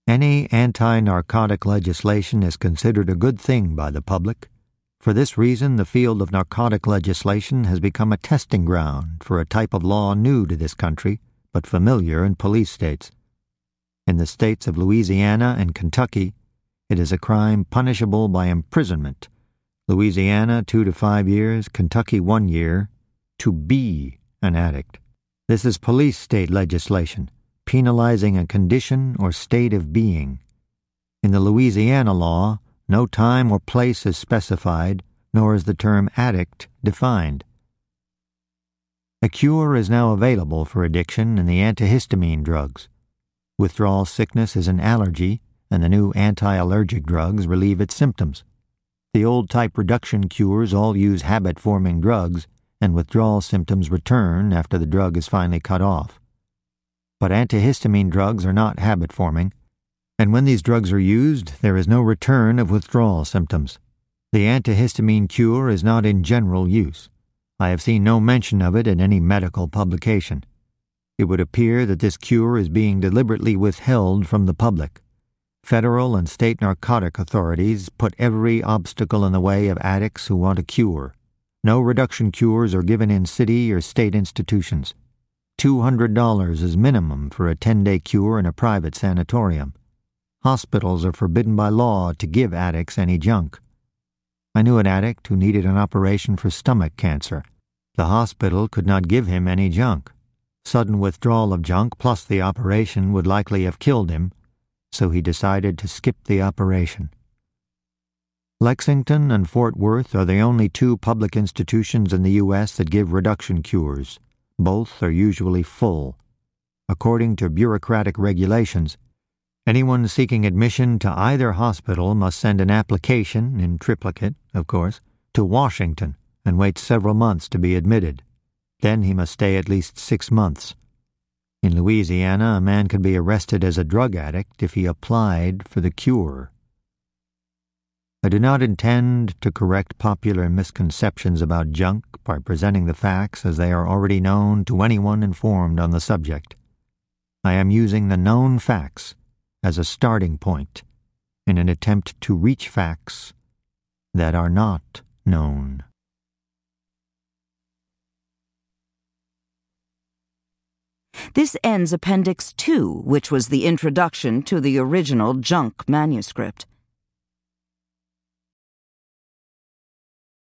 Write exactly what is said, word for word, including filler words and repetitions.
Any anti-narcotic legislation is considered a good thing by the public. For this reason, the field of narcotic legislation has become a testing ground for a type of law new to this country, but familiar in police states. In the states of Louisiana and Kentucky, it is a crime punishable by imprisonment. Louisiana, two to five years, Kentucky, one year, to be an addict. This is police state legislation, penalizing a condition or state of being. In the Louisiana law, no time or place is specified, nor is the term addict defined. A cure is now available for addiction in the antihistamine drugs. Withdrawal sickness is an allergy, and the new anti-allergic drugs relieve its symptoms. The old-type reduction cures all use habit-forming drugs, and withdrawal symptoms return after the drug is finally cut off. But antihistamine drugs are not habit-forming, and when these drugs are used, there is no return of withdrawal symptoms. The antihistamine cure is not in general use. I have seen no mention of it in any medical publication. It would appear that this cure is being deliberately withheld from the public. Federal and state narcotic authorities put every obstacle in the way of addicts who want a cure. No reduction cures are given in city or state institutions. two hundred dollars is minimum for a ten-day cure in a private sanatorium. Hospitals are forbidden by law to give addicts any junk. I knew an addict who needed an operation for stomach cancer. The hospital could not give him any junk. Sudden withdrawal of junk plus the operation would likely have killed him, so he decided to skip the operation. Lexington and Fort Worth are the only two public institutions in the U S that give reduction cures. Both are usually full. According to bureaucratic regulations, anyone seeking admission to either hospital must send an application, in triplicate, of course, to Washington and wait several months to be admitted. Then he must stay at least six months. In Louisiana, a man could be arrested as a drug addict if he applied for the cure. I do not intend to correct popular misconceptions about junk by presenting the facts as they are already known to anyone informed on the subject. I am using the known facts as a starting point in an attempt to reach facts that are not known. This ends Appendix two, which was the introduction to the original junk manuscript.